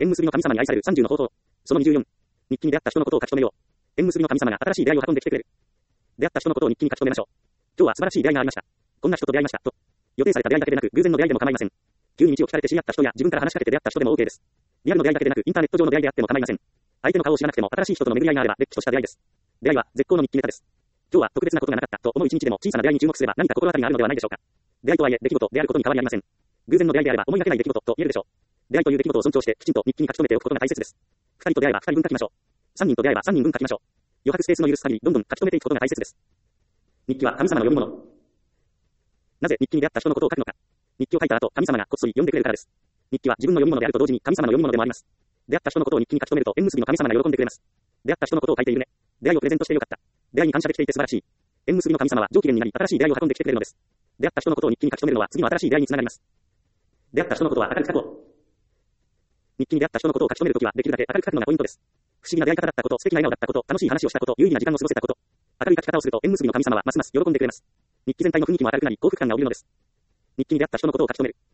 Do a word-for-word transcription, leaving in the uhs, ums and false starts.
縁結びの神様に愛されるさんじゅうの宝刀。そのにじゅうよん。日記に出会った人のことを書き留めよう。縁結びの神様が新しい出会いを運んできてくれる。出会った人のことを日記に書き留めましょう。今日は素晴らしい出会いがありました。こんな人と出会いました。と。予定された出会いだけでなく、偶然の出会いでも構いません。急に道を聞かれて知り合った人や自分から話しかけて出会った人でも OK です。リアルの出会いだけでなく、インターネット上の出会いであっても構いません。相手の顔を知らなくても新しい人との巡り合いがあれば、れっきとした出会いです。出会いは絶好の日記ネタです。今日は特別なことがなかったと思う一日でも小さな出会いに注目すれば何か心当たりがあるのではないでしょうか。出会いとはいえ出来事であることに変わりありません。偶然の出会いであれば思いがけない出来事と言えるでしょう。出会いという出来事を尊重してきちんと日記に書き留めておくことが大切です。二人と出会いは二人分書きましょう。三人と出会いは三人分書きましょう。余白スペースの許す限りどんどん書き留めていくことが大切です。日記は神様の読み物。なぜ日記に出会った人のことを書くのか。日記を書いた後、神様がこっそり読んでくれるからです。日記は自分の読み物であると同時に神様の読み物でもあります。出会った人のことを日記に書き留めると縁結びの神様が喜んでくれます。出会った人のことを書いているね。出会いをプレゼントしてよかった。出会いに感謝できていて素晴らしい。縁結びの神様は上機嫌になり新しい出会いを運んできてくれるのです。出会った人のことを日記に書き留めるのは次の新しい出会いにつながります。出会った人のことは明るく書こう。日記に出会った人のことを書き留めるときはできるだけ明るく書くのがポイントです。不思議な出会い方だったこと、素敵な笑顔だったこと、楽しい話をしたこと、有意義な時間を過ごせたこと。明るい書き方をすると縁結びの神様はますます喜んでくれます。日記全体の雰囲気も明るくなり幸福感が降りるのです。日記に出会った人のことを書き留める。